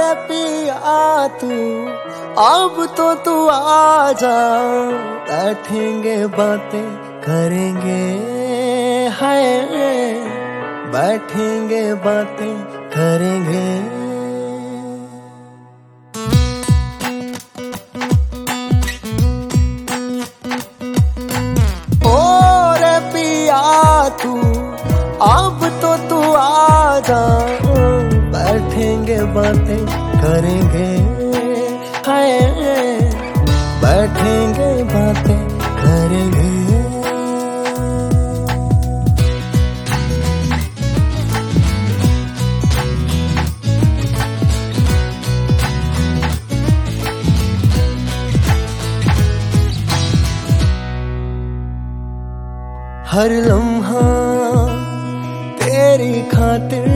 रे पिया तू अब तो तू आजा, बैठेंगे बातें करेंगे, हाय बैठेंगे बातें करेंगे। तू अब तो तू आजा, बैठेंगे बातें करेंगे, हाय बैठेंगे बातें करेंगे। हर लम्हा तेरी खातिर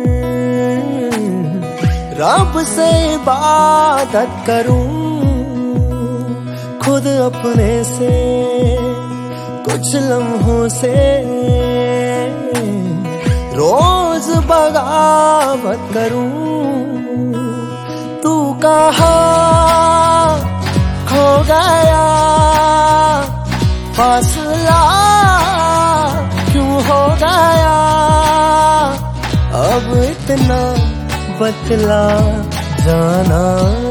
रब से इबादत करूं, खुद अपने से कुछ लम्हों से रोज बगावत करूं। तू कहाँ खो गया, फासला क्यों हो गया, अब इतना बतला जाना,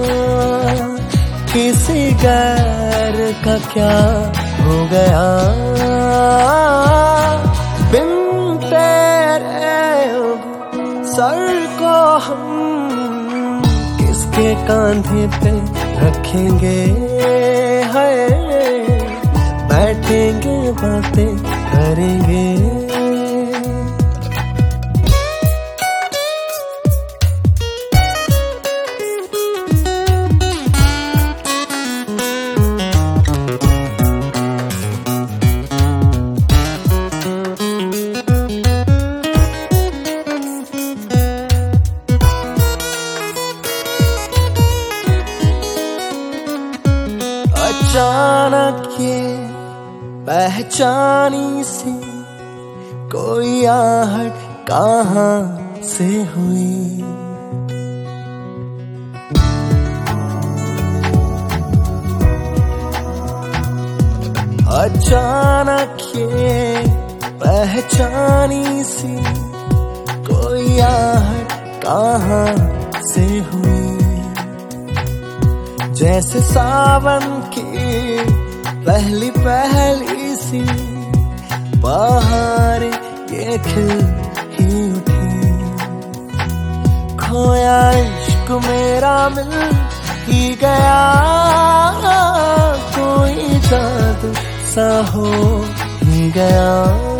किसी गैर का क्या हो गया। बिन तेरे सर को हम किसके कांधे पे रखेंगे, है बैठेंगे बातें करेंगे। अचानक ये पहचानी सी कोई आहट कहाँ से हुई, अचानक ये पहचानी सी कोई आहट कहाँ से हुई। जैसे सावन की पहली पहली सी बाहर ये खिल ही उठी, खोया इश्क मेरा मिल ही गया, कोई जादू सा हो ही गया।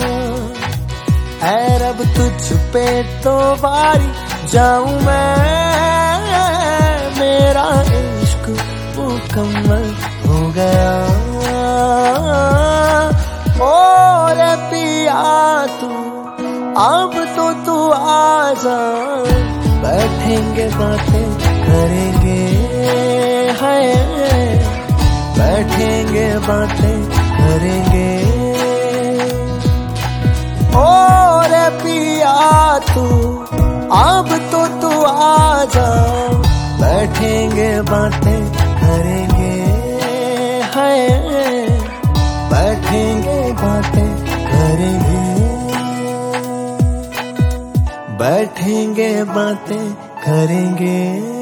ऐ रब तुझ पे तो वारी जाऊं मैं, मेरा इश्क मुकम्मल हो गया। ओ रे पिया तू अब तो तू आजा, बैठेंगे बातें करेंगे, हाय बैठेंगे बातें करेंगे। ओ रे पिया तू अब तो तू आजा, बैठेंगे बातें करेंगे, हाय बैठेंगे बातें करेंगे, बैठेंगे बातें करेंगे।